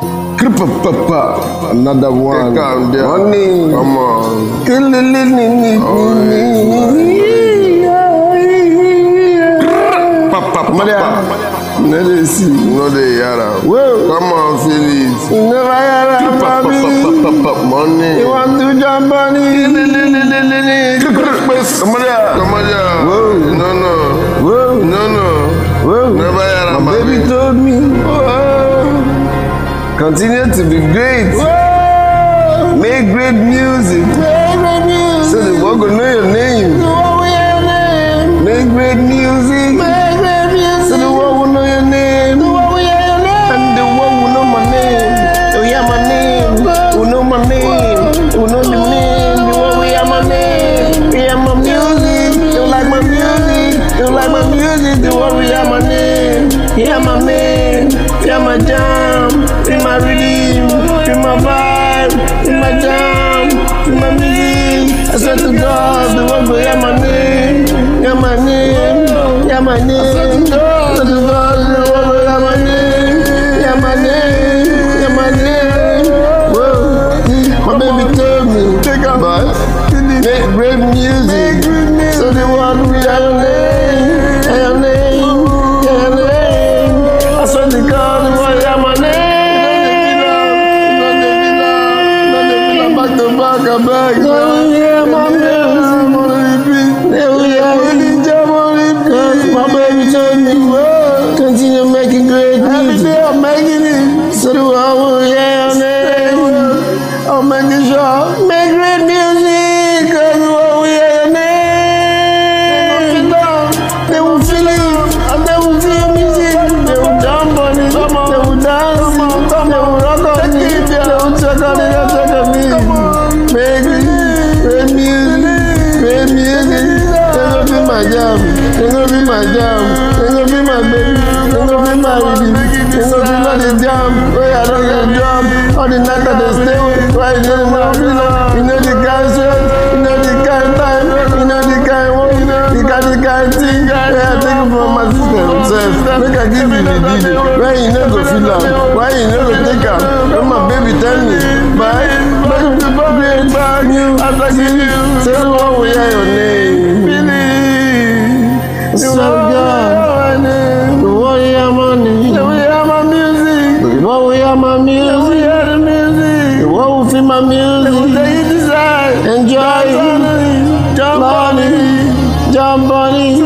Another one. Money. Come on. No, they yara. Come on, feel it. Never yara, money. You want to jump on it? Come on, No. Never yara, my baby told me. Continue to be great. Make great music. So the world will know your name. Make great music. So the world will know your name. And the world will know my name. Oh yeah, my name. Will know my name. Will know the name. The world will hear my name. We hear my music. You like my music. You like my music. The world will hear my name. Hear my name. Hear my jam. Hear my rhythm. Hear my vibe. Hear my jam. Hear my music. I swear to God, the world will hear my name. Hear my name. Hear my name. I swear to God, the world will hear my name. Hear my name. Hear my name. Whoa. My baby told me, but make great music. So the world will hear your name. Hear your name. Hear your name. I swear to God, the world will hear my name. Back to back, yeah, my music. My baby told me, continue making great music. I'm making it. So the world will hear your name. I'm making sure. Make great music. Cause the world will hear your name. They will feel it. And they will feel music. They will jump on it. They will dance. They will rock on it. They will check on it. Check on me. Make great music. Great music. They're gonna be my jam. They're gonna be my jam. They're gonna be my baby. They're gonna be my rhythm. They're gonna be the jam. Where I don't get jam. All the night that they stay with. Why you know the feeling? You know the kind sweat. You know the kind time. You know the kind work. You got the kind thing. Where I take it from my system. So make I give you the DJ. Why you know go feel am? Why you know go take am? When my baby tell me, bye. Great bag. As I give you. Say what will hear your name. So God, the world hear my name. The world hear my music. The world hear my music. The world hear the music. The world will feel my music. Enjoy it. Jump on it. Jump on it.